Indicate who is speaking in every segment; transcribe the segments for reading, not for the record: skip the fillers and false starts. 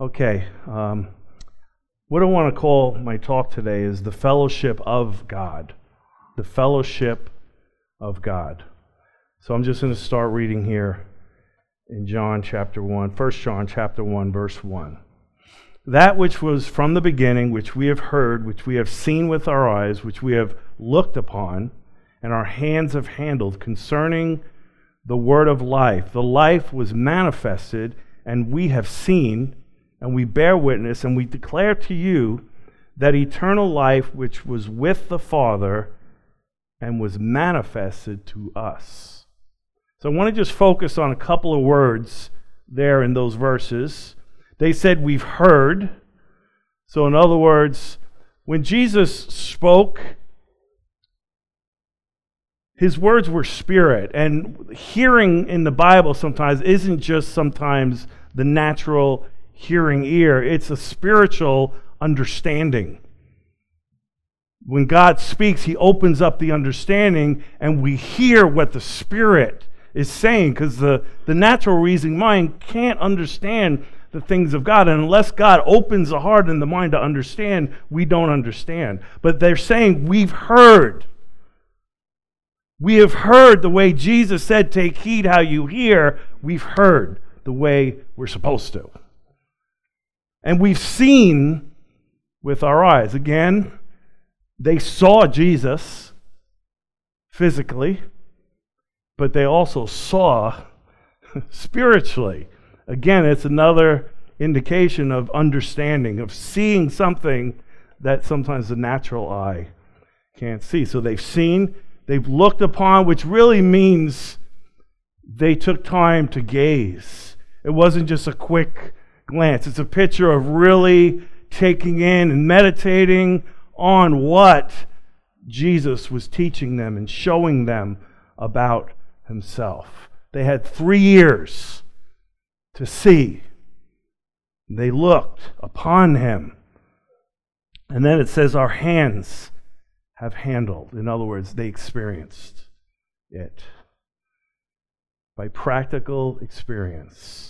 Speaker 1: Okay, what I want to call my talk today is the fellowship of God. The fellowship of God. So I'm just going to start reading here in John chapter 1, 1 John chapter 1, verse 1. That which was from the beginning, which we have heard, which we have seen with our eyes, which we have looked upon, and our hands have handled, concerning the word of life. The life was manifested, and we have seen, and we bear witness, and we declare to you that eternal life which was with the Father and was manifested to us. So I want to just focus on a couple of words there in those verses. They said we've heard. So in other words, when Jesus spoke, his words were spirit. And hearing in the Bible sometimes isn't just sometimes the natural hearing ear. It's a spiritual understanding. When God speaks, He opens up the understanding and we hear what the Spirit is saying, because the natural reasoning mind can't understand the things of God. And unless God opens the heart and the mind to understand, we don't understand. But they're saying, we've heard. We have heard the way Jesus said, take heed how you hear. We've heard the way we're supposed to. And we've seen with our eyes. Again, they saw Jesus physically, but they also saw spiritually. Again, it's another indication of understanding, of seeing something that sometimes the natural eye can't see. So they've seen, they've looked upon, which really means they took time to gaze. It wasn't just a quick glance. It's a picture of really taking in and meditating on what Jesus was teaching them and showing them about Himself. They had 3 years to see. They looked upon Him. And then it says our hands have handled. In other words, they experienced it by practical experience.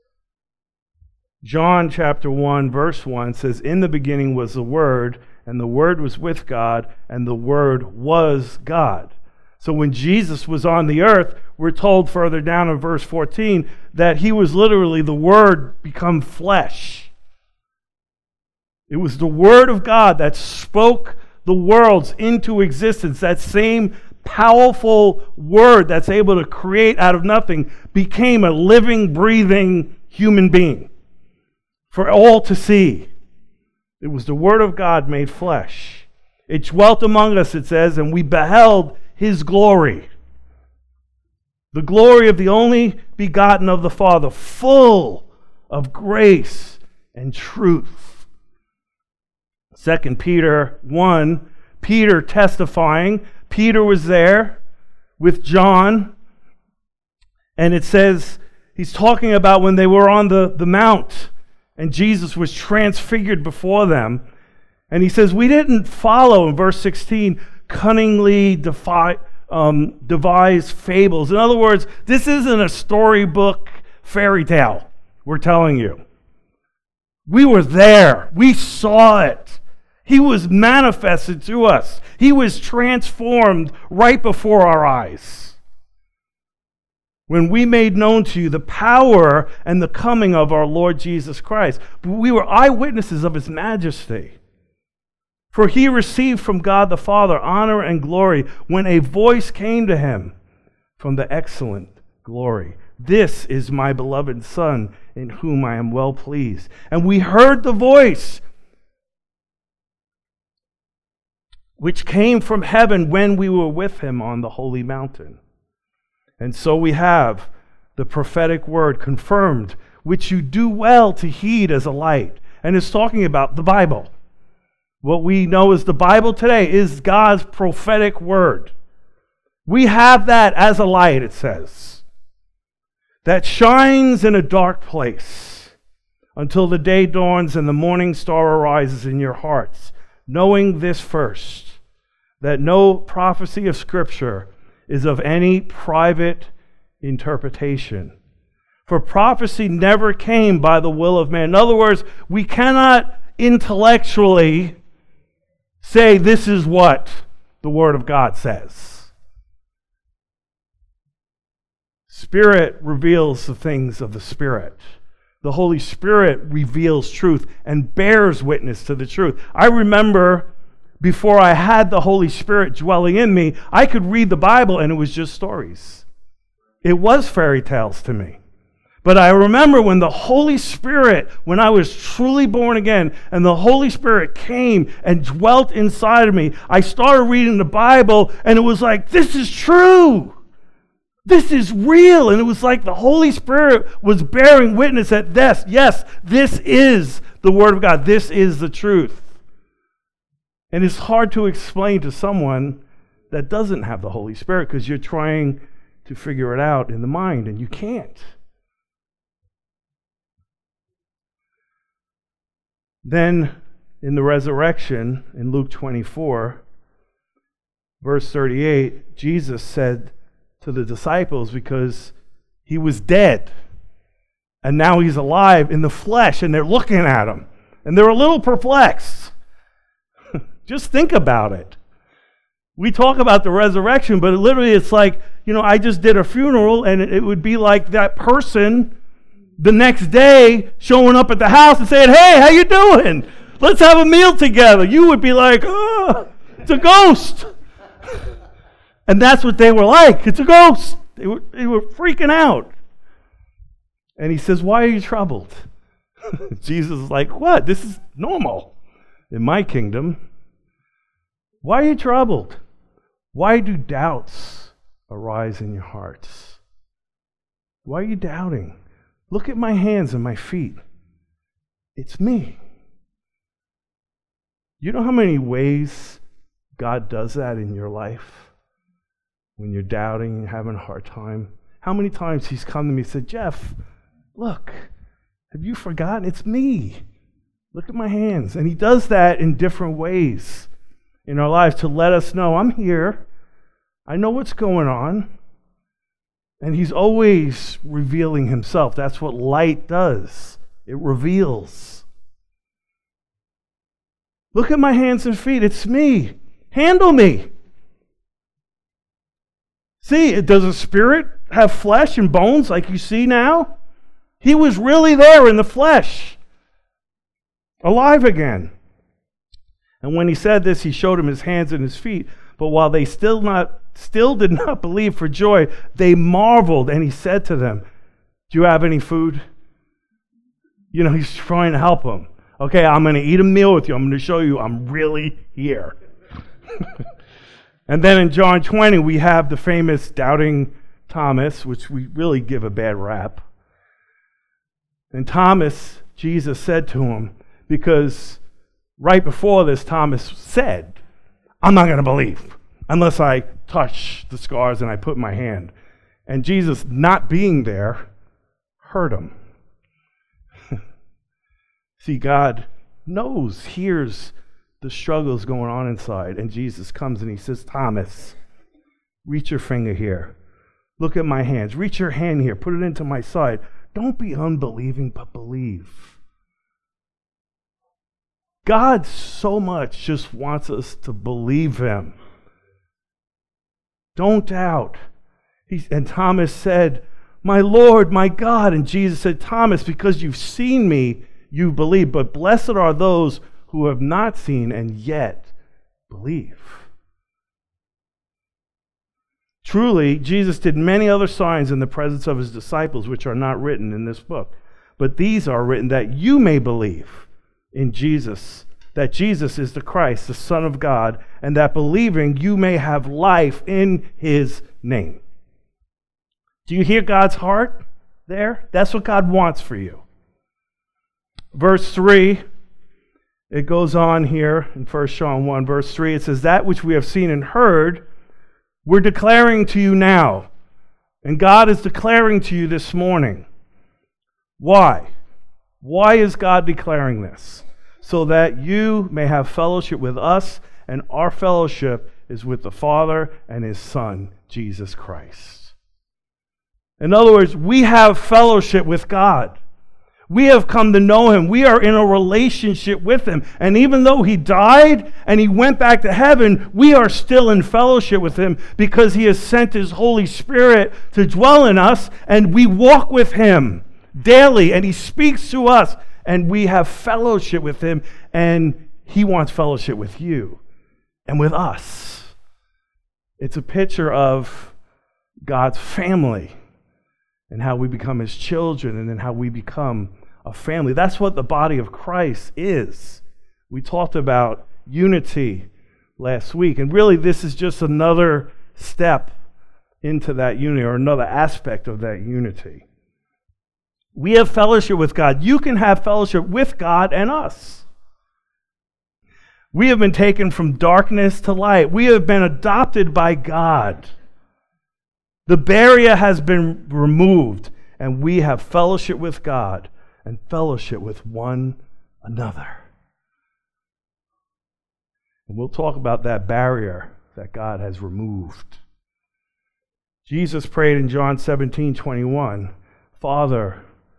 Speaker 1: John chapter 1, verse 1 says, in the beginning was the Word, and the Word was with God, and the Word was God. So when Jesus was on the earth, we're told further down in verse 14 that He was literally the Word become flesh. It was the Word of God that spoke the worlds into existence. That same powerful Word that's able to create out of nothing became a living, breathing human being for all to see. It was the Word of God made flesh. It dwelt among us, it says, and we beheld His glory. The glory of the only begotten of the Father, full of grace and truth. 2 Peter 1, Peter testifying. Peter was there with John. And it says, he's talking about when they were on the mount and Jesus was transfigured before them. And he says, we didn't follow, in verse 16, cunningly devise fables. In other words, this isn't a storybook fairy tale we're telling you. We were there. We saw it. He was manifested to us. He was transformed right before our eyes. When we made known to you the power and the coming of our Lord Jesus Christ. We were eyewitnesses of His majesty. For He received from God the Father honor and glory when a voice came to Him from the excellent glory. This is my beloved Son, in whom I am well pleased. And we heard the voice which came from heaven when we were with Him on the holy mountain. And so we have the prophetic word confirmed, which you do well to heed as a light. And it's talking about the Bible. What we know as the Bible today is God's prophetic word. We have that as a light, it says, that shines in a dark place until the day dawns and the morning star arises in your hearts, knowing this first, that no prophecy of Scripture is of any private interpretation. For prophecy never came by the will of man. In other words, we cannot intellectually say this is what the Word of God says. Spirit reveals the things of the Spirit. The Holy Spirit reveals truth and bears witness to the truth. I remember before I had the Holy Spirit dwelling in me, I could read the Bible and it was just stories. It was fairy tales to me. But I remember when the Holy Spirit, when I was truly born again, and the Holy Spirit came and dwelt inside of me, I started reading the Bible, and it was like, this is true. This is real. And it was like the Holy Spirit was bearing witness at this. Yes, this is the Word of God. This is the truth. And it's hard to explain to someone that doesn't have the Holy Spirit because you're trying to figure it out in the mind, and you can't. Then, in the resurrection, in Luke 24, verse 38, Jesus said to the disciples, because he was dead, and now he's alive in the flesh, and they're looking at him, and they're a little perplexed. Just think about it. We talk about the resurrection, but literally it's like, I just did a funeral, and it would be like that person the next day showing up at the house and saying, hey, how you doing? Let's have a meal together. You would be like, oh, it's a ghost. And that's what they were like. It's a ghost. They were freaking out. And he says, why are you troubled? Jesus is like, what? This is normal in my kingdom. Why are you troubled? Why do doubts arise in your hearts? Why are you doubting? Look at my hands and my feet. It's me. You know how many ways God does that in your life? When you're doubting, you're having a hard time. How many times he's come to me and said, Jeff, look, have you forgotten? It's me. Look at my hands. And he does that in different ways in our lives to let us know, I'm here. I know what's going on. And he's always revealing himself. That's what light does. It reveals. Look at my hands and feet. It's me. Handle me. See, does a spirit have flesh and bones like you see now? He was really there in the flesh, alive again. And when he said this, he showed him his hands and his feet. But while they still did not believe for joy, they marveled. And he said to them, do you have any food? He's trying to help them. Okay, I'm going to eat a meal with you. I'm going to show you I'm really here. And then in John 20, we have the famous doubting Thomas, which we really give a bad rap. And Thomas, Jesus said to him, because right before this, Thomas said, I'm not going to believe unless I touch the scars and I put my hand. And Jesus, not being there, hurt him. See, God knows, hears the struggles going on inside. And Jesus comes and he says, Thomas, reach your finger here. Look at my hands. Reach your hand here. Put it into my side. Don't be unbelieving, but believe. God so much just wants us to believe him. Don't doubt. And Thomas said, my Lord, my God. And Jesus said, Thomas, because you've seen me, you believe. But blessed are those who have not seen and yet believe. Truly, Jesus did many other signs in the presence of his disciples, which are not written in this book. But these are written that you may believe in Jesus, that Jesus is the Christ, the Son of God, and that believing you may have life in his name. Do you hear God's heart there? That's what God wants for you. Verse 3, it goes on here in 1 John 1, verse 3. It says, that which we have seen and heard, we're declaring to you now. And God is declaring to you this morning. Why? Why is God declaring this? So that you may have fellowship with us, and our fellowship is with the Father and his Son, Jesus Christ. In other words, we have fellowship with God. We have come to know Him. We are in a relationship with Him. And even though He died and He went back to heaven, we are still in fellowship with Him because He has sent His Holy Spirit to dwell in us, and we walk with Him daily, and He speaks to us, and we have fellowship with Him, and He wants fellowship with you and with us. It's a picture of God's family and how we become His children, and then how we become a family. That's what the body of Christ is. We talked about unity last week, and really this is just another step into that unity, or another aspect of that unity. We have fellowship with God. You can have fellowship with God and us. We have been taken from darkness to light. We have been adopted by God. The barrier has been removed, and we have fellowship with God and fellowship with one another. And we'll talk about that barrier that God has removed. Jesus prayed in John 17:21, Father,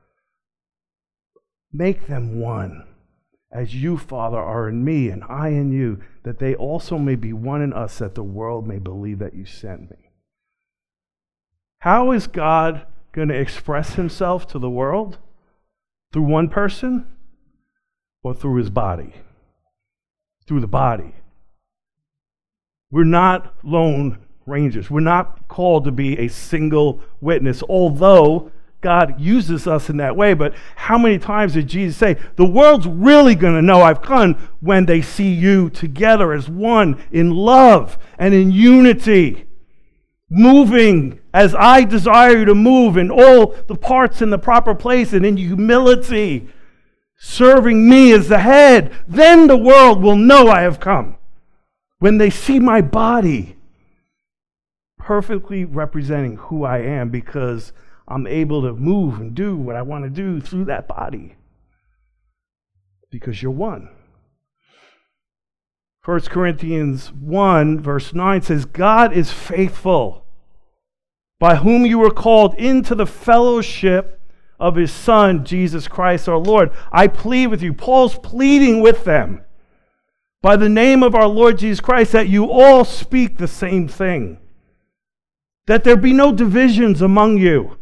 Speaker 1: make them one, as you, Father, are in me and I in you, that they also may be one in us, that the world may believe that you sent me. How is God going to express Himself to the world? Through one person or through His body? Through the body. We're not lone rangers. We're not called to be a single witness, although God uses us in that way. But how many times did Jesus say, the world's really going to know I've come when they see you together as one in love and in unity, moving as I desire you to move in all the parts in the proper place and in humility, serving me as the head. Then the world will know I have come. When they see my body perfectly representing who I am, because I'm able to move and do what I want to do through that body. Because you're one. 1 Corinthians 1 verse 9 says, God is faithful, by whom you were called into the fellowship of His Son, Jesus Christ our Lord. I plead with you. Paul's pleading with them, by the name of our Lord Jesus Christ, that you all speak the same thing, that there be no divisions among you,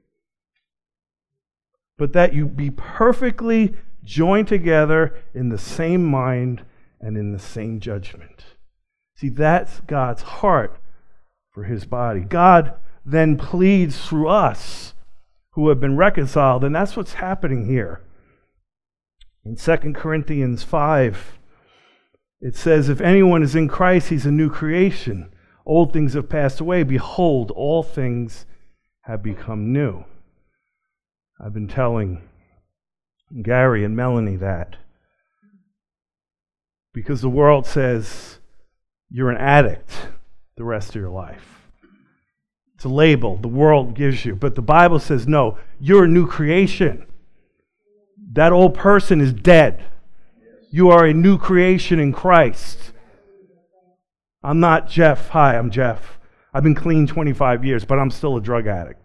Speaker 1: but that you be perfectly joined together in the same mind and in the same judgment. See, that's God's heart for His body. God then pleads through us who have been reconciled, and that's what's happening here. In 2 Corinthians 5, it says, if anyone is in Christ, he's a new creation. Old things have passed away. Behold, all things have become new. I've been telling Gary and Melanie that, because the world says you're an addict the rest of your life. It's a label the world gives you. But the Bible says, no, you're a new creation. That old person is dead. You are a new creation in Christ. I'm not Jeff. Hi, I'm Jeff. I've been clean 25 years, but I'm still a drug addict.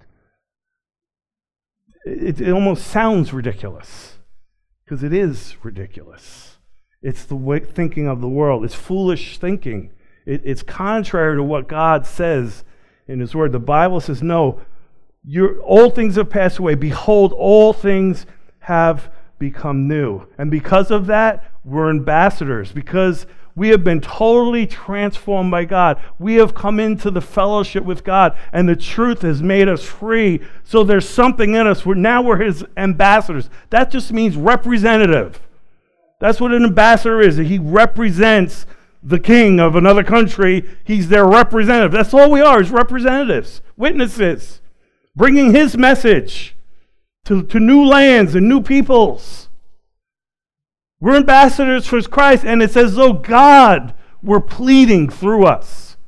Speaker 1: It almost sounds ridiculous, because it is ridiculous. It's the way thinking of the world. It's foolish thinking. It's contrary to what God says in His Word. The Bible says, no, old things have passed away. Behold, all things have become new. And because of that, we're ambassadors. Because we have been totally transformed by God. We have come into the fellowship with God, and the truth has made us free. So there's something in us. Now we're His ambassadors. That just means representative. That's what an ambassador is. He represents the king of another country. He's their representative. That's all we are, is representatives, witnesses, bringing His message to new lands and new peoples. We're ambassadors for Christ, and it's as though God were pleading through us,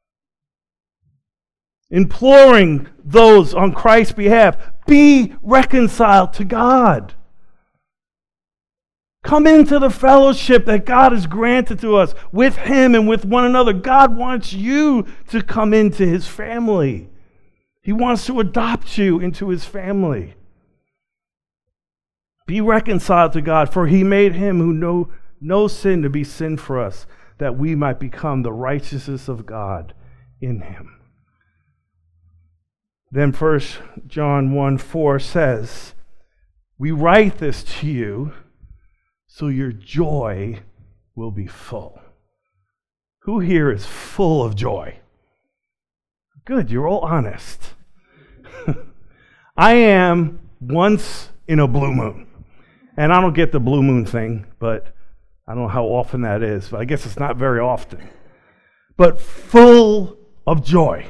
Speaker 1: imploring those on Christ's behalf, be reconciled to God. Come into the fellowship that God has granted to us with Him and with one another. God wants you to come into His family. He wants to adopt you into his family. Be reconciled to God, for he made him who knew no sin to be sin for us, that we might become the righteousness of God in him. Then 1 John 1:4 says, we write this to you so your joy will be full. Who here is full of joy? Good, you're all honest. I am once in a blue moon. And I don't get the blue moon thing, but I don't know how often that is, but I guess it's not very often. But full of joy.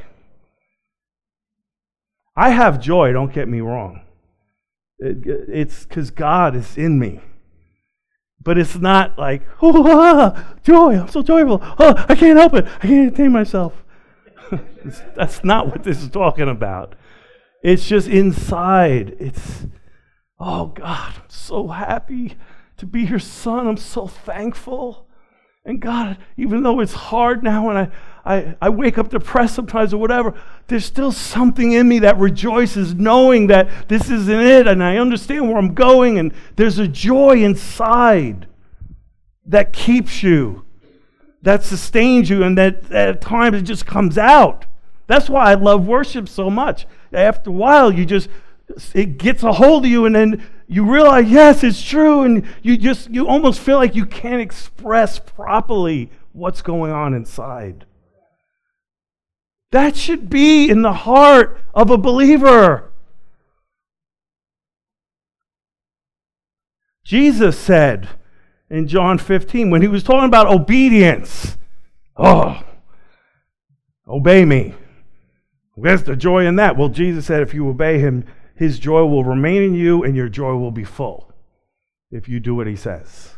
Speaker 1: I have joy, don't get me wrong. It's because God is in me. But it's not like, joy, I'm so joyful. Oh, I can't help it. I can't contain myself. That's not what this is talking about. It's just inside. It's, oh God, I'm so happy to be your son. I'm so thankful. And God, even though it's hard now and I wake up depressed sometimes or whatever, there's still something in me that rejoices knowing that this isn't it and I understand where I'm going, and there's a joy inside that keeps you, that sustains you, and that at times it just comes out. That's why I love worship so much. After a while, it gets a hold of you, and then you realize, yes, it's true, and you almost feel like you can't express properly what's going on inside. That should be in the heart of a believer. Jesus said in John 15, when he was talking about obedience, obey me. Where's the joy in that? Well, Jesus said if you obey him, his joy will remain in you and your joy will be full if you do what he says.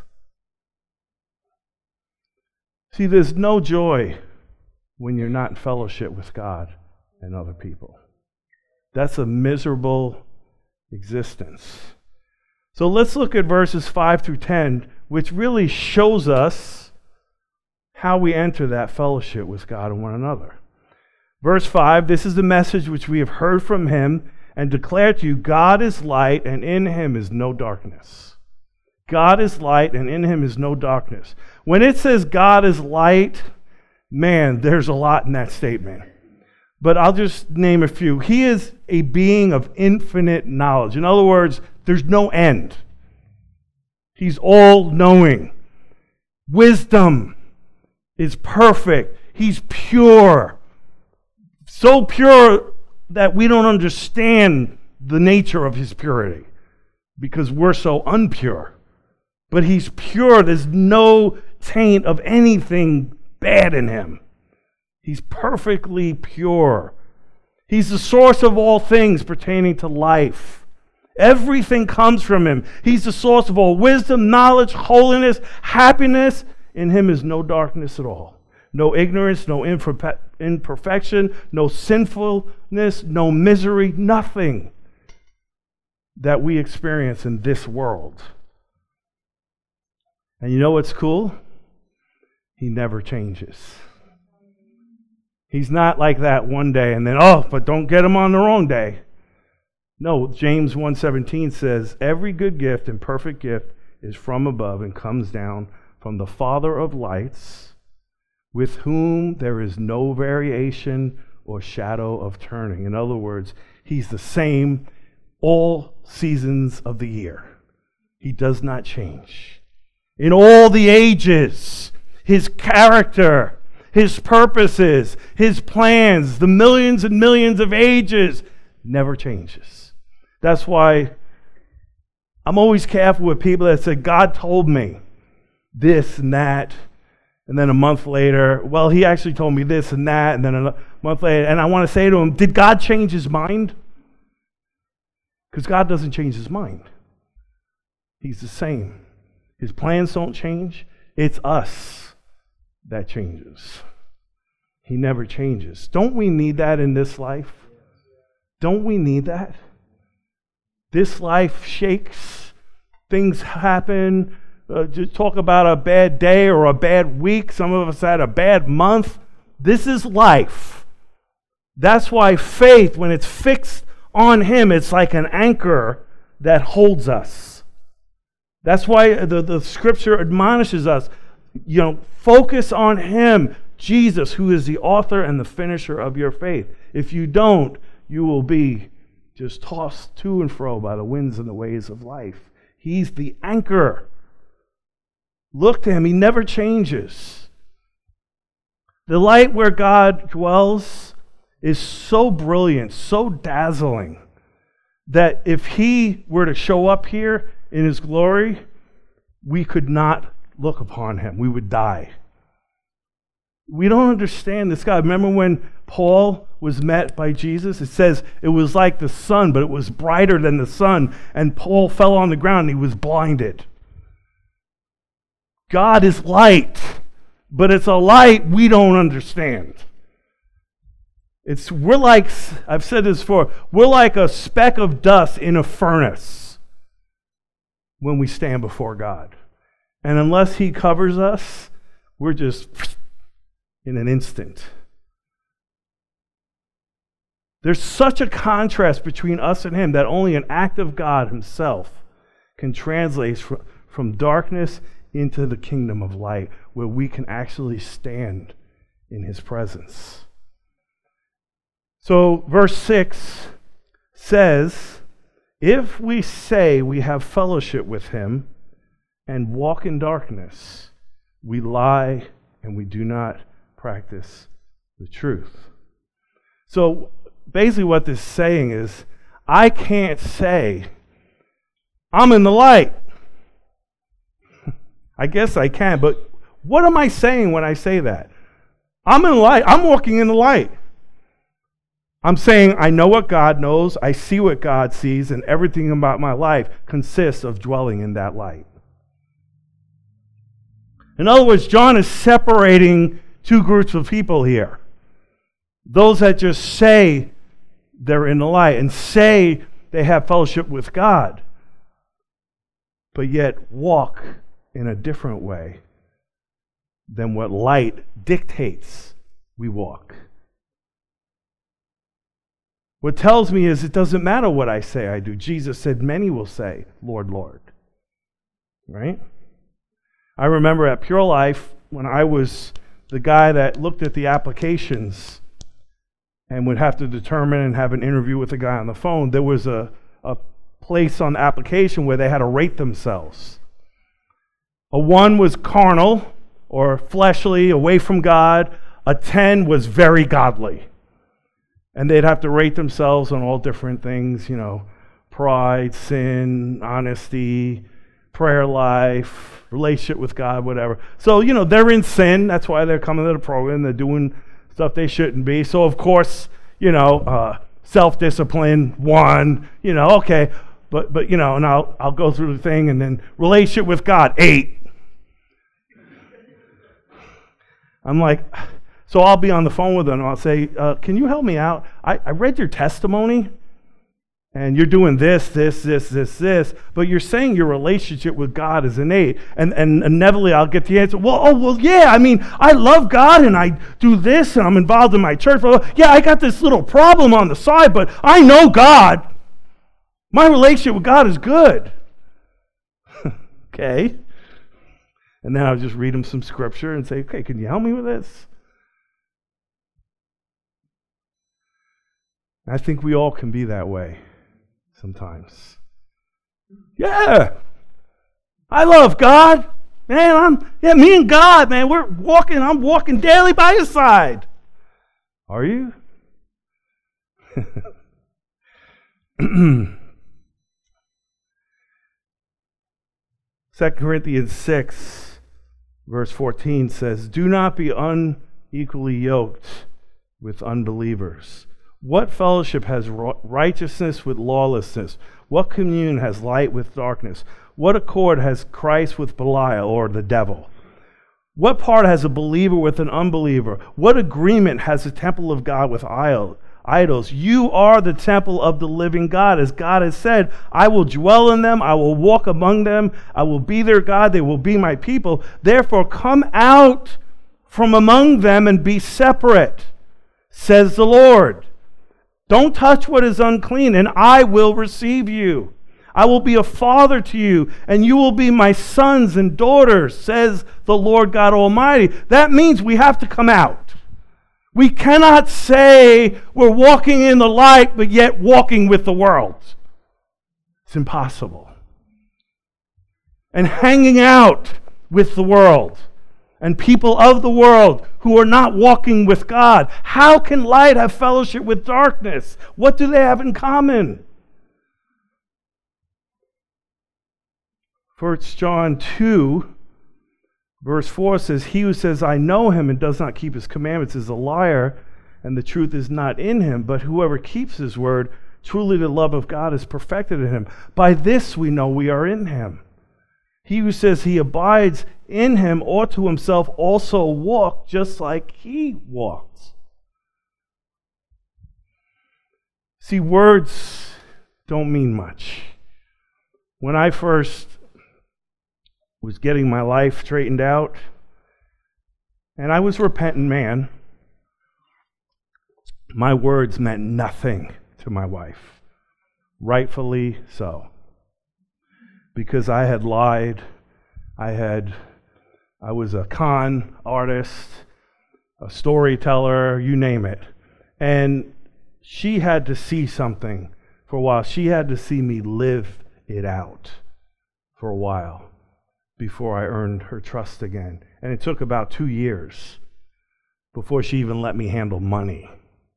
Speaker 1: See, there's no joy when you're not in fellowship with God and other people. That's a miserable existence. So let's look at verses 5 through 10, which really shows us how we enter that fellowship with God and one another. Verse 5, this is the message which we have heard from him and declare to you, God is light, and in him is no darkness. God is light, and in him is no darkness. When it says God is light, man, there's a lot in that statement. But I'll just name a few. He is a being of infinite knowledge. In other words, there's no end. He's all-knowing. Wisdom is perfect. He's pure. So pure that we don't understand the nature of his purity because we're so unpure. But he's pure. There's no taint of anything bad in him. He's perfectly pure. He's the source of all things pertaining to life. Everything comes from him. He's the source of all wisdom, knowledge, holiness, happiness. In him is no darkness at all. No ignorance, no imperfection, no sinfulness, no misery, nothing that we experience in this world. And you know what's cool? He never changes. He's not like that one day and then, but don't get him on the wrong day. No, James 1:17 says, every good gift and perfect gift is from above and comes down from the Father of lights, with whom there is no variation or shadow of turning. In other words, he's the same all seasons of the year. He does not change. In all the ages, his character, his purposes, his plans, the millions and millions of ages, never changes. That's why I'm always careful with people that say, God told me this and that. And then a month later, well, he actually told me this and that. And then a month later, and I want to say to him, did God change his mind? Because God doesn't change his mind. He's the same. His plans don't change. It's us that changes. He never changes. Don't we need that in this life? Don't we need that? This life shakes. Things happen. Just talk about a bad day or a bad week. Some of us had a bad month. This is life. That's why faith, when it's fixed on Him, it's like an anchor that holds us. That's why the Scripture admonishes us, focus on Him, Jesus, who is the author and the finisher of your faith. If you don't, you will be just tossed to and fro by the winds and the waves of life. He's the anchor. Look to Him. He never changes. The light where God dwells is so brilliant, so dazzling, that if He were to show up here in His glory, we could not look upon Him. We would die. We don't understand this God. Remember when Paul was met by Jesus? It says it was like the sun, but it was brighter than the sun. And Paul fell on the ground and he was blinded. God is light, but it's a light we don't understand. We're like, I've said this before, we're like a speck of dust in a furnace when we stand before God. And unless He covers us, we're just in an instant. There's such a contrast between us and Him that only an act of God Himself can translate from darkness into the kingdom of light, where we can actually stand in His presence. So verse 6 says, if we say we have fellowship with Him and walk in darkness, we lie and we do not practice the truth. So basically what this is saying is, I can't say, I'm in the light. I guess I can, but what am I saying when I say that? I'm in the light. I'm walking in the light. I'm saying I know what God knows, I see what God sees, and everything about my life consists of dwelling in that light. In other words, John is separating two groups of people here. Those that just say they're in the light and say they have fellowship with God, but yet walk in a different way than what light dictates we walk. What tells me is it doesn't matter what I say I do. Jesus said, many will say, Lord, Lord. Right? I remember at Pure Life, when I was the guy that looked at the applications and would have to determine and have an interview with the guy on the phone, there was a place on the application where they had to rate themselves. A 1 was carnal or fleshly, away from God. A 10 was very godly. And they'd have to rate themselves on all different things, pride, sin, honesty, prayer life, relationship with God, whatever. So, they're in sin. That's why they're coming to the program. They're doing stuff they shouldn't be. So, of course, self-discipline, 1, okay. But and I'll go through the thing, and then relationship with God, 8. I'm like, so I'll be on the phone with them, and I'll say, can you help me out? I read your testimony, and you're doing this, but you're saying your relationship with God is an 8. And inevitably I'll get the answer, yeah, I love God, and I do this, and I'm involved in my church. Yeah, I got this little problem on the side, but I know God. My relationship with God is good. Okay. And then I'll just read them some scripture and say, okay, can you help me with this? I think we all can be that way sometimes. Yeah, I love God. Man, me and God, man, I'm walking daily by His side. Are you? 2 Corinthians 6, verse 14 says, do not be unequally yoked with unbelievers. What fellowship has righteousness with lawlessness? What communion has light with darkness? What accord has Christ with Belial, or the devil? What part has a believer with an unbeliever? What agreement has the temple of God with idols? You are the temple of the living God. As God has said, I will dwell in them, I will walk among them, I will be their God, they will be my people. Therefore come out from among them and be separate. says the Lord. Don't touch what is unclean, and I will receive you. I will be a father to you, and you will be my sons and daughters, says the Lord God Almighty. That means we have to come out. We cannot say we're walking in the light, but yet walking with the world. It's impossible. And hanging out with the world and people of the world who are not walking with God. How can light have fellowship with darkness? What do they have in common? 1 John 2, verse 4 says, "He who says, 'I know him,' and does not keep his commandments is a liar, and the truth is not in him. But whoever keeps his word, truly the love of God is perfected in him. By this we know we are in him. He who says he abides in him ought to himself also walk just like he walked." See, words don't mean much. When I first was getting my life straightened out, and I was a repentant man, my words meant nothing to my wife. Rightfully so. Because I had lied, I was a con artist, a storyteller, you name it. And she had to see something for a while. She had to see me live it out for a while before I earned her trust again. And it took about 2 years before she even let me handle money.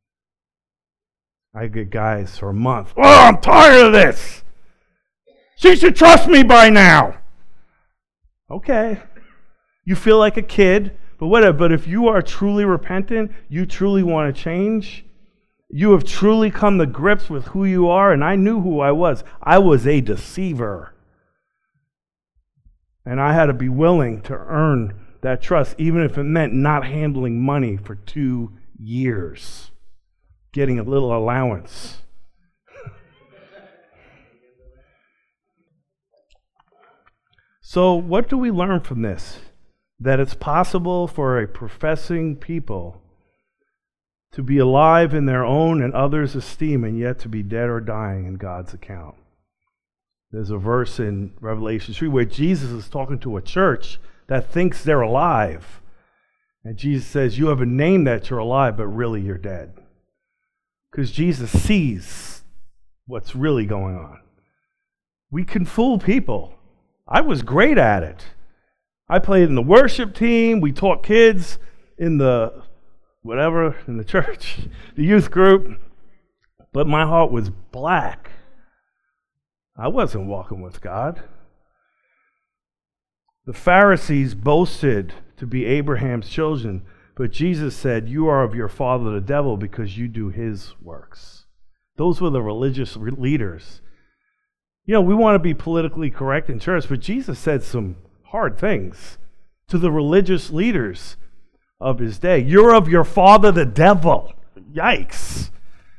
Speaker 1: I get guys for a month, "Oh, I'm tired of this. She should trust me by now." Okay. You feel like a kid, but whatever. But if you are truly repentant, you truly want to change, you have truly come to grips with who you are, and I knew who I was. I was a deceiver. And I had to be willing to earn that trust, even if it meant not handling money for 2 years, getting a little allowance. So what do we learn from this? That it's possible for a professing people to be alive in their own and others' esteem and yet to be dead or dying in God's account. There's a verse in Revelation 3 where Jesus is talking to a church that thinks they're alive. And Jesus says, "You have a name that you're alive, but really you're dead." Because Jesus sees what's really going on. We can fool people. I was great at it. I played in the worship team. We taught kids in the in the church, the youth group. But my heart was black. I wasn't walking with God. The Pharisees boasted to be Abraham's children, but Jesus said, "You are of your father the devil because you do his works." Those were the religious leaders. You know, we want to be politically correct in church, but Jesus said some hard things to the religious leaders of his day. "You're of your father the devil." Yikes.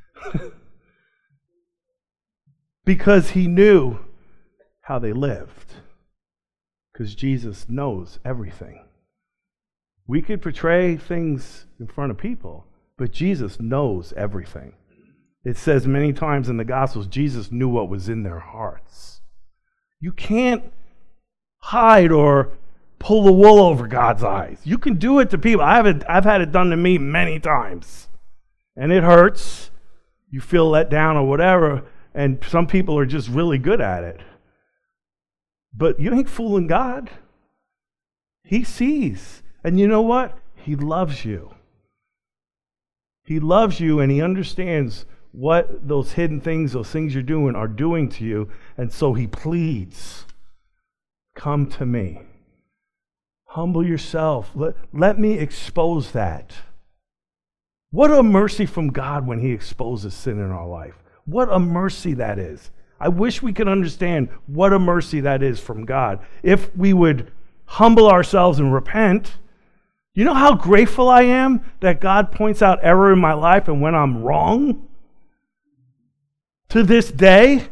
Speaker 1: Because he knew how they lived. Because Jesus knows everything. We could portray things in front of people, but Jesus knows everything. It says many times in the Gospels, Jesus knew what was in their hearts. You can't hide or pull the wool over God's eyes. You can do it to people. I've had it done to me many times. And it hurts. You feel let down or whatever. And some people are just really good at it. But you ain't fooling God. He sees. And you know what? He loves you. He loves you and he understands what those hidden things, those things you're doing are doing to you. And so he pleads, "Come to me. Humble yourself. Let me expose that." What a mercy from God when he exposes sin in our life. What a mercy that is. I wish we could understand what a mercy that is from God. If we would humble ourselves and repent, you know how grateful I am that God points out error in my life and when I'm wrong? To this day,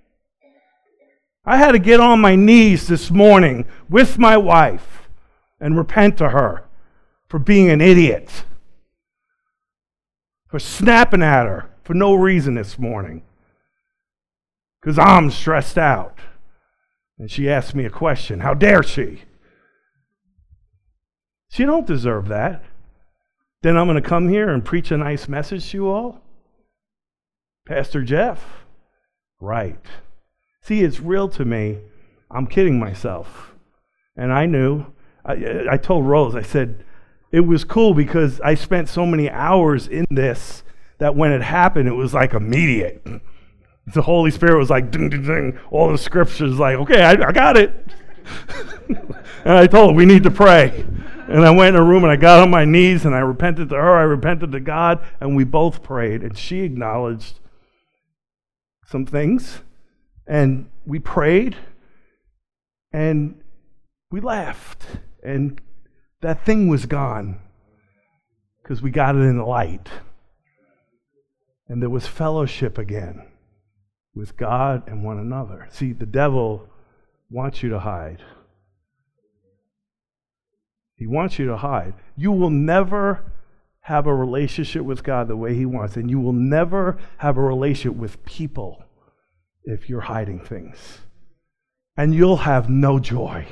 Speaker 1: I had to get on my knees this morning with my wife and repent to her for being an idiot. for snapping at her for no reason this morning because I'm stressed out. And she asked me a question. How dare she? She don't deserve that. Then I'm going to come here and preach a nice message to you all? Pastor Jeff? Right. See, it's real to me. I'm kidding myself. And I knew. I told Rose, I said, it was cool because I spent so many hours in this that when it happened, it was like immediate. The Holy Spirit was like, ding, ding, ding. All the scriptures like, okay, I got it. And I told her, we need to pray. And I went in a room and I got on my knees and I repented to her, I repented to God, and we both prayed. And she acknowledged some things. And we prayed. And we laughed. And that thing was gone. Because we got it in the light. And there was fellowship again with God and one another. See, the devil wants you to hide. He wants you to hide. You will never have a relationship with God the way He wants, and you will never have a relationship with people if you're hiding things. And you'll have no joy.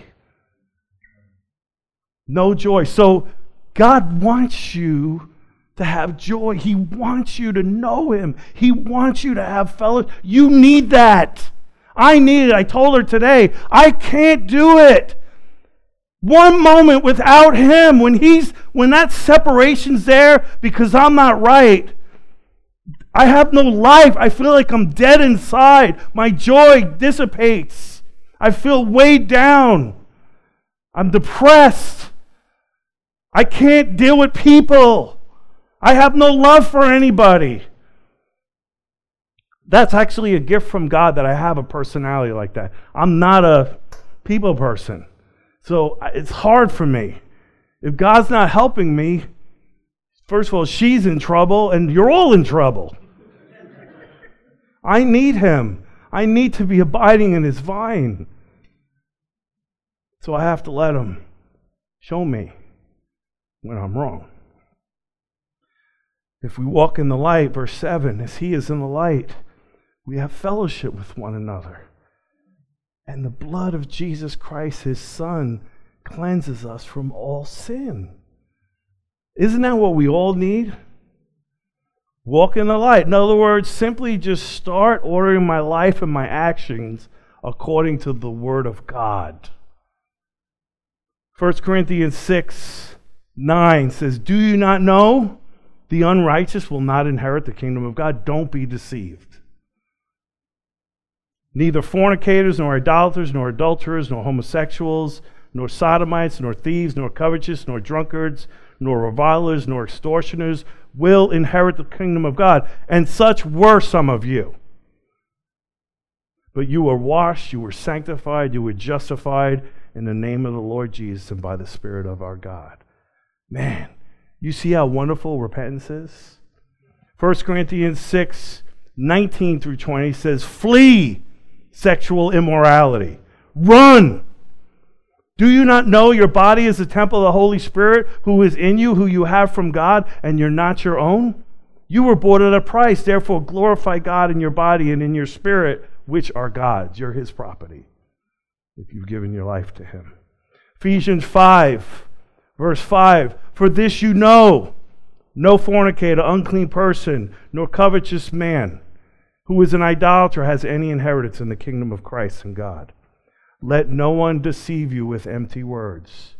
Speaker 1: No joy. So God wants you to have joy. He wants you to know Him. He wants you to have fellowship. You need that. I need it. I told her today, I can't do it. One moment without Him, when that separation's there because I'm not right, I have no life. I feel like I'm dead inside. My joy dissipates. I feel weighed down. I'm depressed. I can't deal with people. I have no love for anybody. That's actually a gift from God that I have a personality like that. I'm not a people person. So it's hard for me. If God's not helping me, first of all, she's in trouble and you're all in trouble. I need Him. I need to be abiding in His vine. So I have to let Him show me when I'm wrong. If we walk in the light, verse 7, as He is in the light, we have fellowship with one another. And the blood of Jesus Christ, His Son, cleanses us from all sin. Isn't that what we all need? Walk in the light. In other words, simply just start ordering my life and my actions according to the Word of God. 1 Corinthians 6:9 says, do you not know the unrighteous will not inherit the kingdom of God? Don't be deceived. Neither fornicators, nor idolaters, nor adulterers, nor homosexuals, nor sodomites, nor thieves, nor covetous, nor drunkards, nor revilers, nor extortioners will inherit the kingdom of God. And such were some of you. But you were washed, you were sanctified, you were justified in the name of the Lord Jesus and by the Spirit of our God. Man, you see how wonderful repentance is? 1 Corinthians 6:19 through 20 says, flee sexual immorality. Run! Do you not know your body is the temple of the Holy Spirit who is in you, who you have from God, and you're not your own? You were bought at a price, therefore glorify God in your body and in your spirit, which are God's. You're His property, if you've given your life to Him. Ephesians 5, verse 5, for this you know, no fornicator, unclean person, nor covetous man, who is an idolater, has any inheritance in the kingdom of Christ and God. Let no one deceive you with empty words.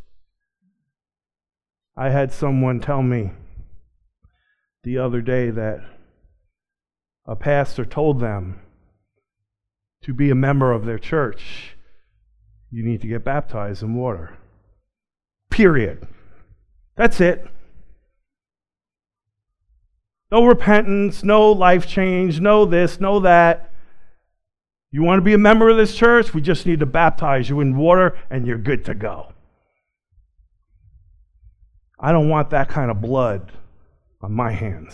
Speaker 1: I had someone tell me the other day that a pastor told them to be a member of their church, you need to get baptized in water. Period. That's it. No repentance, no life change, no this, no that. You want to be a member of this church? We just need to baptize you in water and you're good to go. I don't want that kind of blood on my hands.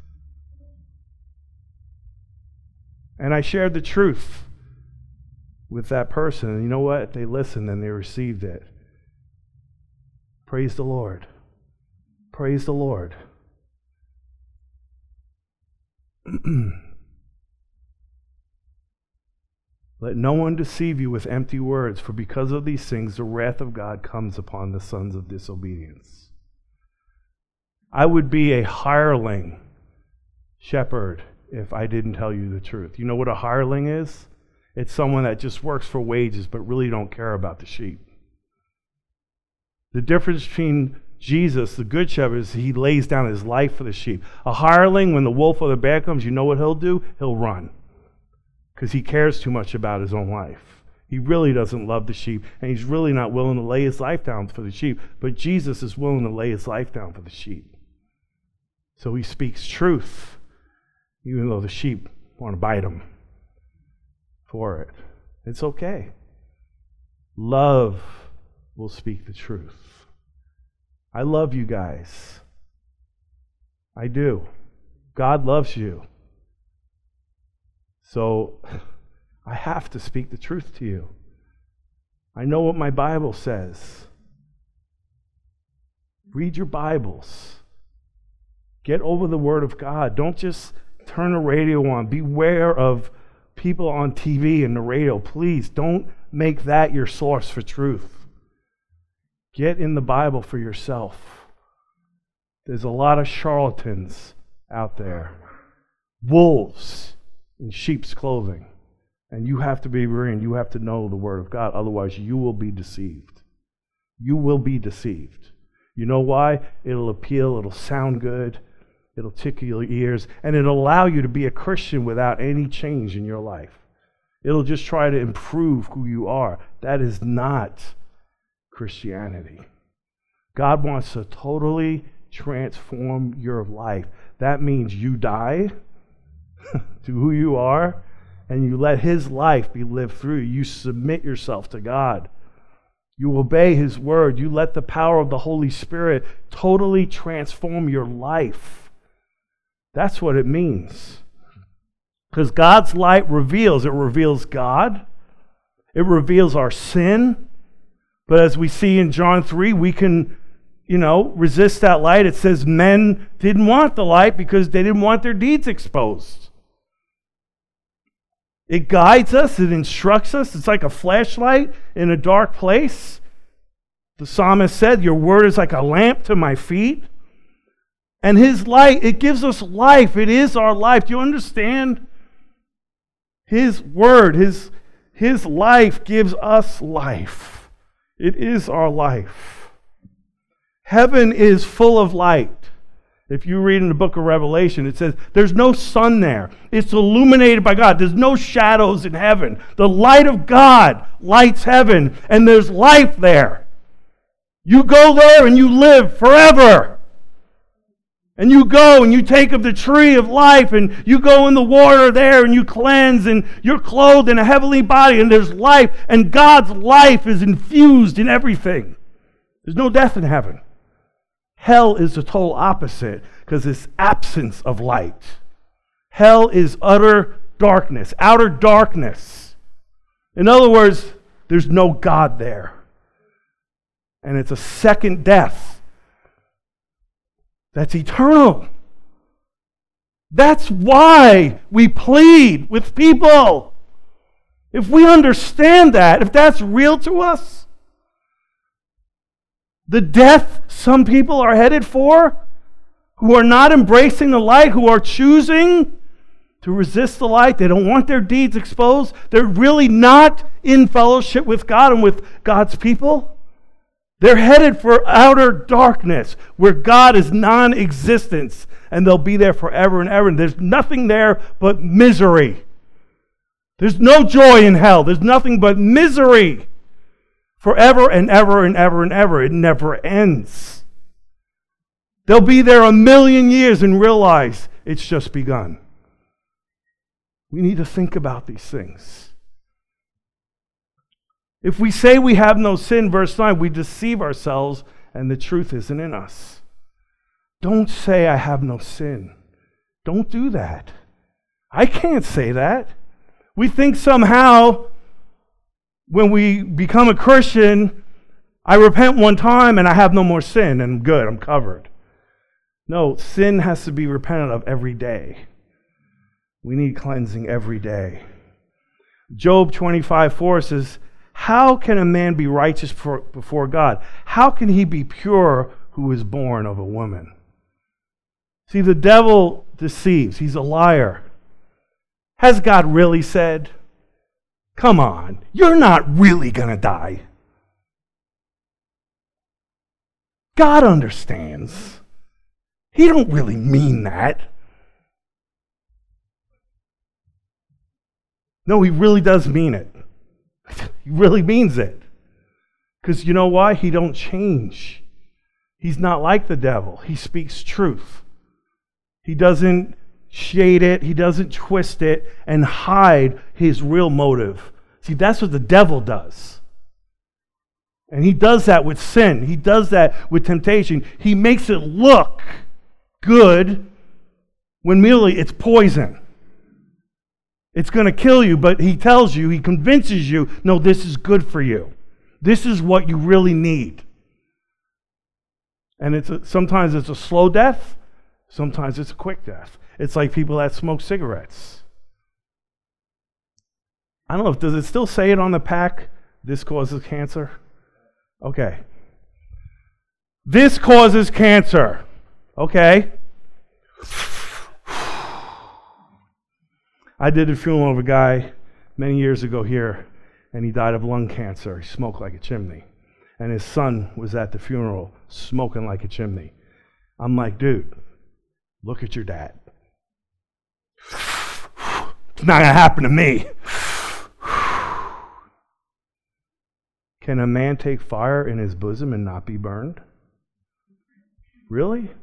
Speaker 1: And I shared the truth with that person. And you know what? They listened and they received it. Praise the Lord. Praise the Lord. Let no one deceive you with empty words, for because of these things the wrath of God comes upon the sons of disobedience. I would be a hireling shepherd if I didn't tell you the truth. You know what a hireling is? It's someone that just works for wages but really don't care about the sheep. The difference between Jesus, the good shepherd, is he lays down his life for the sheep. A hireling, when the wolf or the bear comes, you know what he'll do? He'll run. Because he cares too much about his own life. He really doesn't love the sheep, and he's really not willing to lay his life down for the sheep. But Jesus is willing to lay his life down for the sheep. So he speaks truth, even though the sheep want to bite him for it. It's okay. Love will speak the truth. I love you guys. I do. God loves you. So I have to speak the truth to you. I know what my Bible says. Read your Bibles. Get over the Word of God. Don't just turn the radio on. Beware of people on TV and the radio. Please don't make that your source for truth. Get in the Bible for yourself. There's a lot of charlatans out there. Wolves in sheep's clothing. And you have to be real. You have to know the Word of God. Otherwise, you will be deceived. You will be deceived. You know why? It'll appeal. It'll sound good. It'll tickle your ears. And it'll allow you to be a Christian without any change in your life. It'll just try to improve who you are. That is not Christianity. God wants to totally transform your life. That means you die to who you are, and you let His life be lived through you. You submit yourself to God. You obey His word. You let the power of the Holy Spirit totally transform your life. That's what it means. Because God's light reveals. It reveals God. It reveals our sin. But as we see in John 3, we can, resist that light. It says men didn't want the light because they didn't want their deeds exposed. It guides us. It instructs us. It's like a flashlight in a dark place. The psalmist said, your word is like a lamp to my feet. And His light, it gives us life. It is our life. Do you understand? His word, His life gives us life. It is our life. Heaven is full of light. If you read in the book of Revelation, it says there's no sun there. It's illuminated by God. There's no shadows in heaven. The light of God lights heaven, and there's life there. You go there and you live forever. And you go and you take of the tree of life, and you go in the water there and you cleanse, and you're clothed in a heavenly body, and there's life, and God's life is infused in everything. There's no death in heaven. Hell is the total opposite because it's absence of light. Hell is utter darkness, outer darkness. In other words, there's no God there. And it's a second death that's eternal. That's why we plead with people. If we understand that, if that's real to us, the death some people are headed for, who are not embracing the light, who are choosing to resist the light, they don't want their deeds exposed, they're really not in fellowship with God and with God's people. They're headed for outer darkness, where God is non-existence, and they'll be there forever and ever. And there's nothing there but misery. There's no joy in hell. There's nothing but misery. Forever and ever and ever and ever. It never ends. They'll be there 1,000,000 years and realize it's just begun. We need to think about these things. If we say we have no sin, verse 9, we deceive ourselves and the truth isn't in us. Don't say I have no sin. Don't do that. I can't say that. We think somehow when we become a Christian, I repent one time and I have no more sin and I'm good, I'm covered. No, sin has to be repented of every day. We need cleansing every day. Job 25:4 says, how can a man be righteous before God? How can he be pure who is born of a woman? See, the devil deceives. He's a liar. Has God really said? Come on, you're not really going to die. God understands. He don't really mean that. No, he really does mean it. He really means it. Because you know why? He don't change. He's not like the devil. He speaks truth. He doesn't shade it. He doesn't twist it and hide his real motive. See, that's what the devil does. And he does that with sin. He does that with temptation. He makes it look good when merely it's poison. It's going to kill you, but he tells you, he convinces you, no, this is good for you. This is what you really need. And sometimes it's a slow death, sometimes it's a quick death. It's like people that smoke cigarettes. I don't know, does it still say it on the pack? This causes cancer? Okay. This causes cancer. Okay. I did a funeral of a guy many years ago here, and he died of lung cancer. He smoked like a chimney. And his son was at the funeral smoking like a chimney. I'm like, dude, look at your dad. It's not going to happen to me. Can a man take fire in his bosom and not be burned? Really?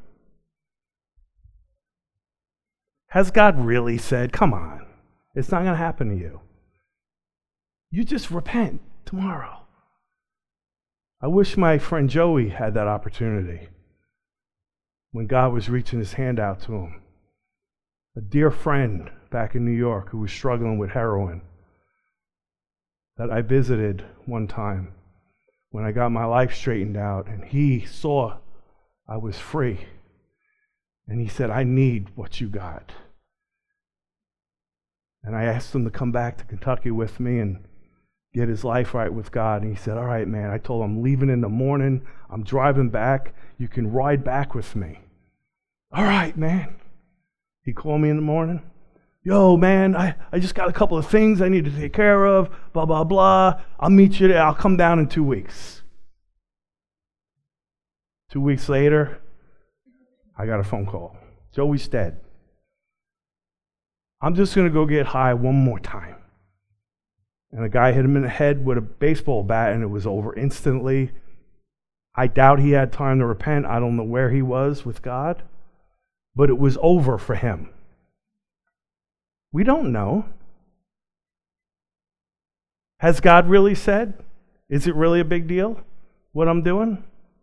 Speaker 1: Has God really said, come on, it's not going to happen to you? You just repent tomorrow. I wish my friend Joey had that opportunity when God was reaching his hand out to him. A dear friend back in New York who was struggling with heroin that I visited one time when I got my life straightened out, and he saw I was free. And he said, I need what you got. And I asked him to come back to Kentucky with me and get his life right with God. And he said, all right, man. I told him, I'm leaving in the morning. I'm driving back. You can ride back with me. All right, man. He called me in the morning. Yo, man, I just got a couple of things I need to take care of, blah, blah, blah. I'll meet you there. I'll come down in 2 weeks. 2 weeks later, I got a phone call. Joey's dead. I'm just going to go get high one more time. And a guy hit him in the head with a baseball bat, and it was over instantly. I doubt he had time to repent. I don't know where he was with God. But it was over for him. We don't know. Has God really said? Is it really a big deal, what I'm doing?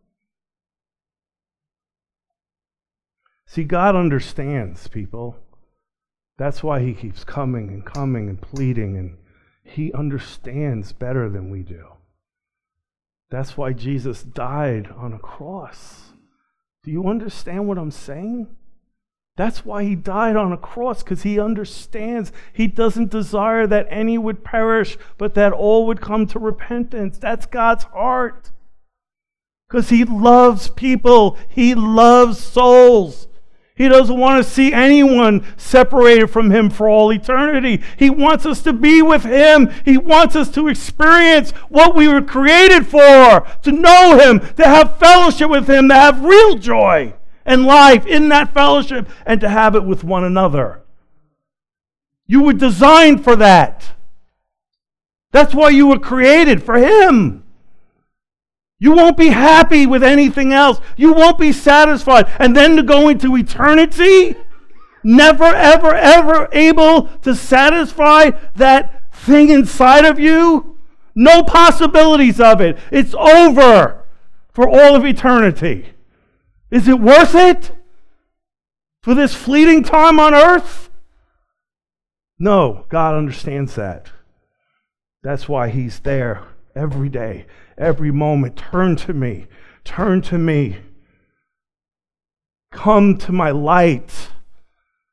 Speaker 1: See, God understands, people. That's why he keeps coming and coming and pleading, and he understands better than we do. That's why Jesus died on a cross. Do you understand what I'm saying? That's why he died on a cross, because he understands. He doesn't desire that any would perish, but that all would come to repentance. That's God's heart. Because he loves people. He loves souls. He doesn't want to see anyone separated from him for all eternity. He wants us to be with him. He wants us to experience what we were created for, to know him, to have fellowship with him, to have real joy and life in that fellowship, and to have it with one another. You were designed for that. That's why you were created, for him. You won't be happy with anything else. You won't be satisfied. And then to go into eternity, never, ever, ever able to satisfy that thing inside of you. No possibilities of it. It's over for all of eternity. Is it worth it for this fleeting time on earth? No, God understands that. That's why he's there every day, every moment. Turn to me. Turn to me. Come to my light.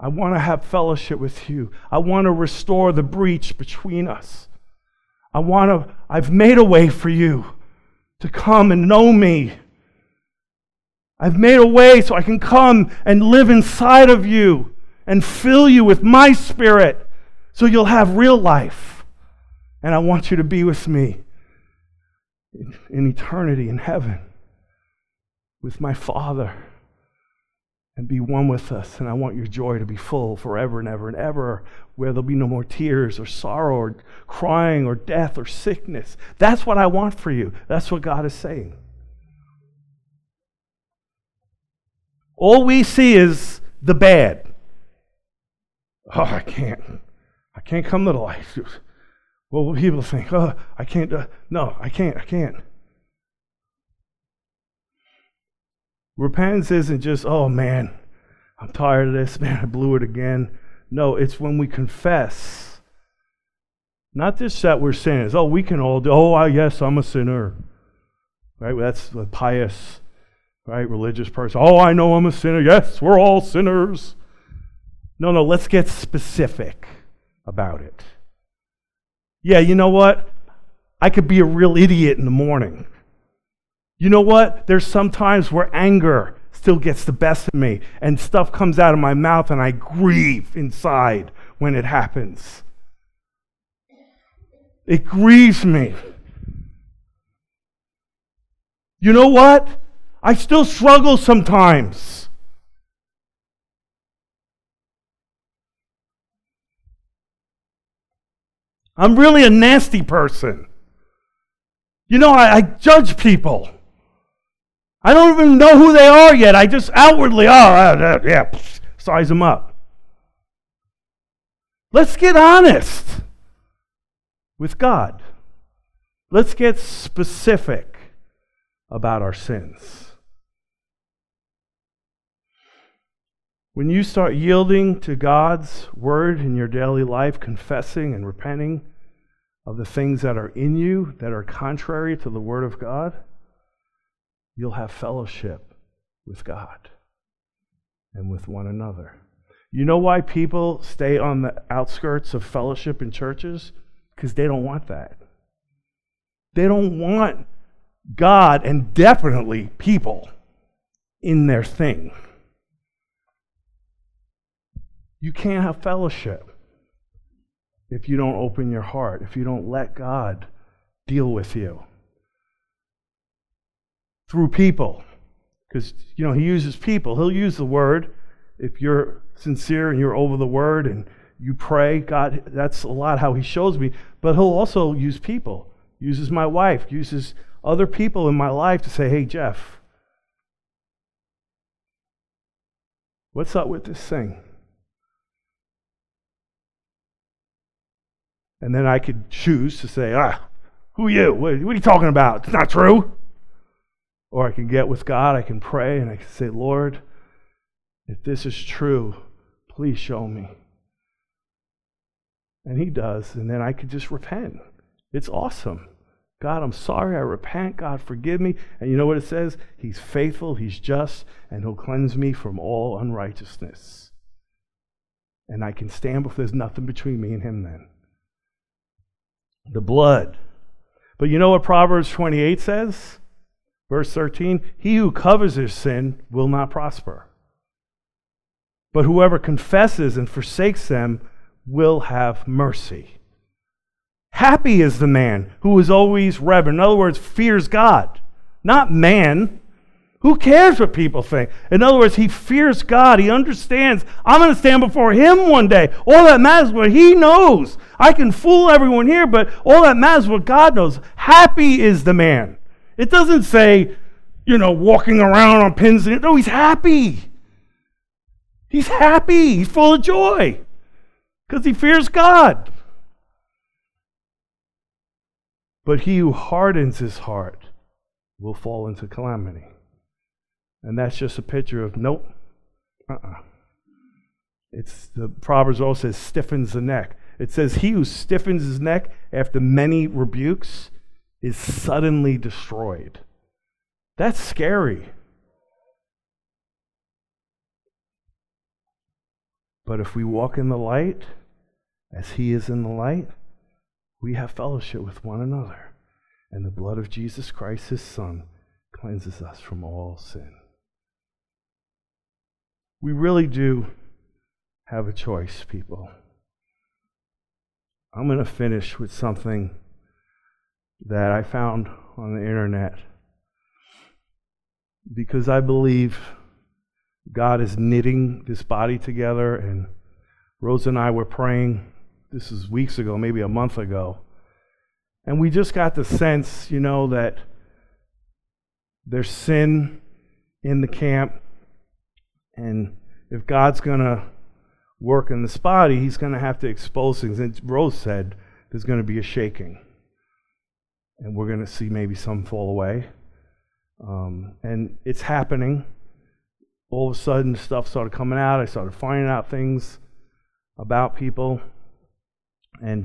Speaker 1: I want to have fellowship with you. I want to restore the breach between us. I've made a way for you to come and know me. I've made a way so I can come and live inside of you and fill you with my Spirit so you'll have real life. And I want you to be with me in eternity in heaven with my Father and be one with us. And I want your joy to be full forever and ever and ever, where there'll be no more tears or sorrow or crying or death or sickness. That's what I want for you. That's what God is saying. All we see is the bad. Oh, I can't come to the light. What will people think? Oh, I can't. No, I can't. Repentance isn't just, oh man, I'm tired of this, man, I blew it again. No, it's when we confess. Not just that we're sinners. Oh, we can all do, yes, I'm a sinner. Right? That's the pious, right, religious person. Oh, I know I'm a sinner. Yes, we're all sinners. No, let's get specific about it. Yeah, you know what? I could be a real idiot in the morning. You know what? There's some times where anger still gets the best of me and stuff comes out of my mouth and I grieve inside when it happens. It grieves me. You know what? I still struggle sometimes. I'm really a nasty person. You know, I judge people. I don't even know who they are yet. I just outwardly, size them up. Let's get honest with God. Let's get specific about our sins. When you start yielding to God's word in your daily life, confessing and repenting of the things that are in you that are contrary to the word of God, you'll have fellowship with God and with one another. You know why people stay on the outskirts of fellowship in churches? Because they don't want that. They don't want God and definitely people in their thing. You can't have fellowship if you don't open your heart, if you don't let God deal with you through people. Because, He uses people. He'll use the word. If you're sincere and you're over the word and you pray, God, that's a lot how He shows me. But He'll also use people. Uses my wife, uses other people in my life to say, hey, Jeff, what's up with this thing? And then I could choose to say, who are you? What are you talking about? It's not true. Or I can get with God, I can pray, and I can say, Lord, if this is true, please show me. And He does, and then I could just repent. It's awesome. God, I'm sorry, I repent. God, forgive me. And you know what it says? He's faithful, He's just, and He'll cleanse me from all unrighteousness. And I can stand before there's nothing between me and Him then. The blood. But you know what Proverbs 28 says? Verse 13, he who covers his sin will not prosper. But whoever confesses and forsakes them will have mercy. Happy is the man who is always reverent. In other words, fears God, not man. Who cares what people think? In other words, he fears God. He understands, I'm going to stand before Him one day. All that matters is what He knows. I can fool everyone here, but all that matters is what God knows. Happy is the man. It doesn't say, walking around on pins. No, he's happy. He's happy. He's full of joy because he fears God. But he who hardens his heart will fall into calamity. And that's just a picture of, nope, It's the Proverbs also says stiffens the neck. It says he who stiffens his neck after many rebukes is suddenly destroyed. That's scary. But if we walk in the light, as He is in the light, we have fellowship with one another. And the blood of Jesus Christ, His Son, cleanses us from all sin. We really do have a choice, people. I'm going to finish with something that I found on the internet, because I believe God is knitting this body together, and Rose and I were praying, this is weeks ago, maybe a month ago, and we just got the sense, that there's sin in the camp, and if God's going to work in this body, He's going to have to expose things. And Rose said there's going to be a shaking, and we're going to see maybe some fall away. And it's happening. All of a sudden, stuff started coming out. I started finding out things about people. And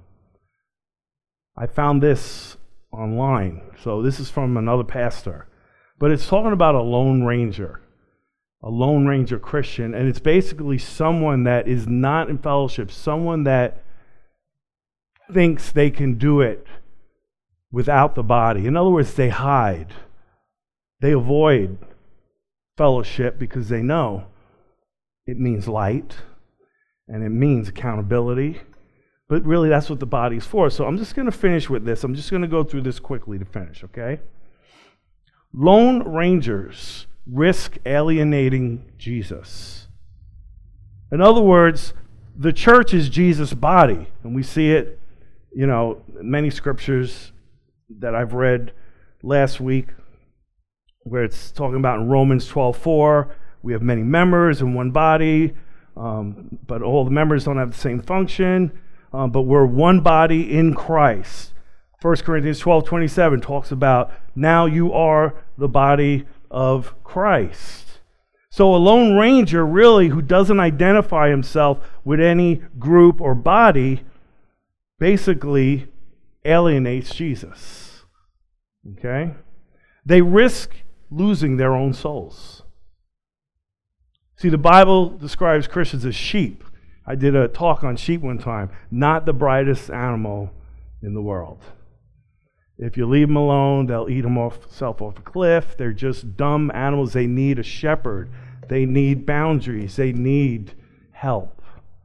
Speaker 1: I found this online. So this is from another pastor. But it's talking about a Lone Ranger Christian. And it's basically someone that is not in fellowship, someone that thinks they can do it without the body. In other words, they hide. They avoid fellowship because they know it means light and it means accountability. But really, that's what the body is for. So I'm just going to finish with this. I'm just going to go through this quickly to finish, okay? Lone Rangers risk alienating Jesus. In other words, the church is Jesus' body. And we see it, many scriptures that I've read last week, where it's talking about in Romans 12:4, we have many members in one body, but all the members don't have the same function, but we're one body in Christ. 1 Corinthians 12:27 talks about, now you are the body of Christ. So a Lone Ranger, really, who doesn't identify himself with any group or body, basically alienates Jesus. Okay? They risk losing their own souls. See, the Bible describes Christians as sheep. I did a talk on sheep one time. Not the brightest animal in the world. If you leave them alone, they'll eat themselves off a cliff. They're just dumb animals. They need a shepherd. They need boundaries. They need help.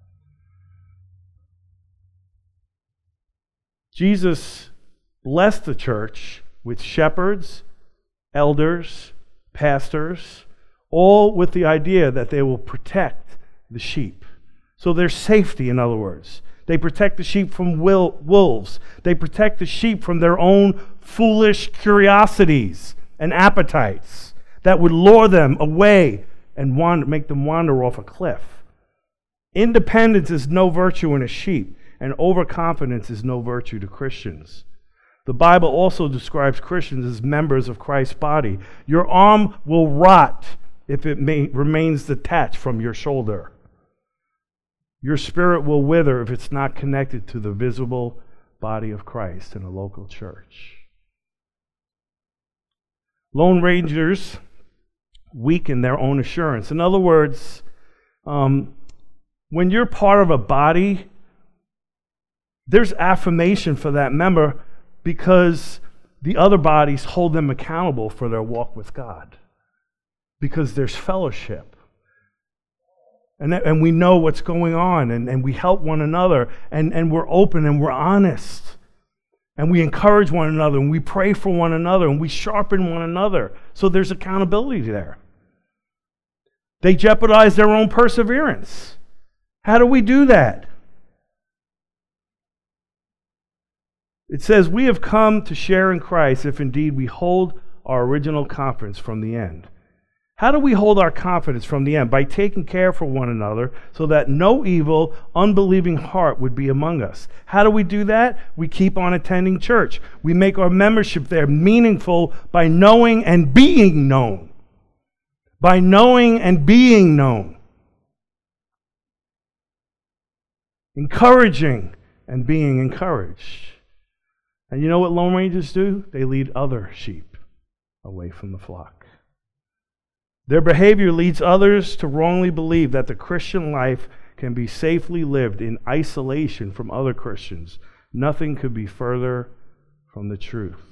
Speaker 1: Jesus blessed the church with shepherds, elders, pastors, all with the idea that they will protect the sheep. So there's safety, in other words. They protect the sheep from wolves. They protect the sheep from their own foolish curiosities and appetites that would lure them away and make them wander off a cliff. Independence is no virtue in a sheep, and overconfidence is no virtue to Christians. The Bible also describes Christians as members of Christ's body. Your arm will rot if it remains detached from your shoulder. Your spirit will wither if it's not connected to the visible body of Christ in a local church. Lone Rangers weaken their own assurance. In other words, when you're part of a body, there's affirmation for that member because the other bodies hold them accountable for their walk with God. Because there's fellowship. And we know what's going on, and we help one another, and we're open and we're honest. And we encourage one another, and we pray for one another, and we sharpen one another. So there's accountability there. They jeopardize their own perseverance. How do we do that? It says, we have come to share in Christ if indeed we hold our original confidence from the end. How do we hold our confidence from the end? By taking care for one another so that no evil, unbelieving heart would be among us. How do we do that? We keep on attending church. We make our membership there meaningful by knowing and being known. By knowing and being known. Encouraging and being encouraged. And you know what Lone Rangers do? They lead other sheep away from the flock. Their behavior leads others to wrongly believe that the Christian life can be safely lived in isolation from other Christians, nothing could be further from the truth.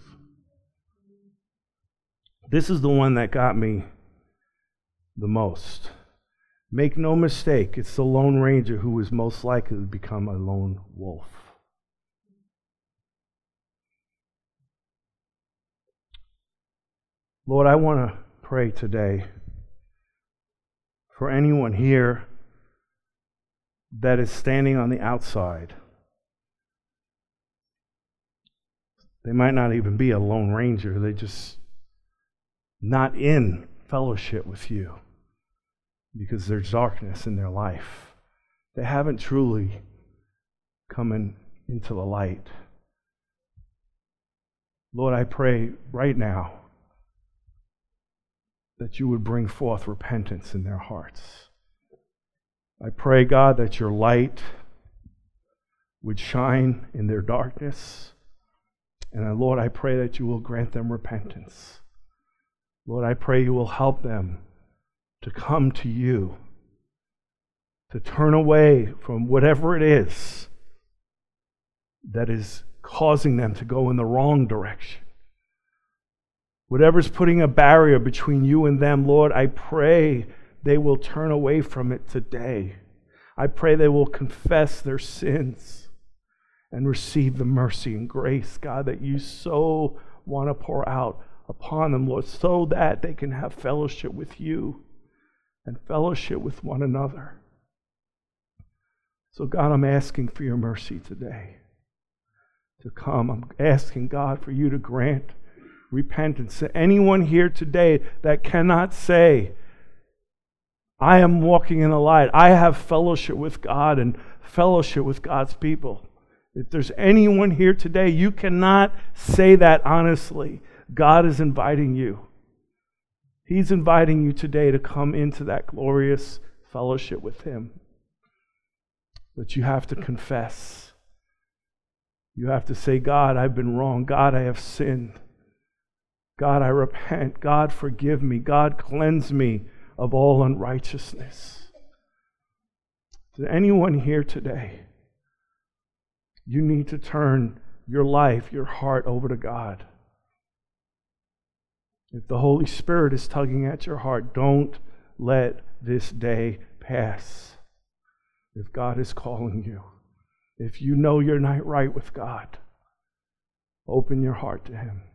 Speaker 1: This is the one that got me the most. Make no mistake, it's the Lone Ranger who is most likely to become a lone wolf. Lord, I want to pray today for anyone here that is standing on the outside. They might not even be a Lone Ranger. They're just not in fellowship with you because there's darkness in their life. They haven't truly come into the light. Lord, I pray right now that you would bring forth repentance in their hearts. I pray, God, that your light would shine in their darkness. And Lord, I pray that you will grant them repentance. Lord, I pray you will help them to come to you, to turn away from whatever it is that is causing them to go in the wrong direction. Whatever's putting a barrier between you and them, Lord, I pray they will turn away from it today. I pray they will confess their sins and receive the mercy and grace, God, that you so want to pour out upon them, Lord, so that they can have fellowship with you and fellowship with one another. So, God, I'm asking for your mercy today to come. I'm asking, God, for you to grant repentance to anyone here today that cannot say, I am walking in the light. I have fellowship with God and fellowship with God's people. If there's anyone here today, you cannot say that honestly. God is inviting you. He's inviting you today to come into that glorious fellowship with Him. But you have to confess. You have to say, God, I've been wrong. God, I have sinned. God, I repent. God, forgive me. God, cleanse me of all unrighteousness. To anyone here today, you need to turn your life, your heart over to God. If the Holy Spirit is tugging at your heart, don't let this day pass. If God is calling you, if you know you're not right with God, open your heart to Him.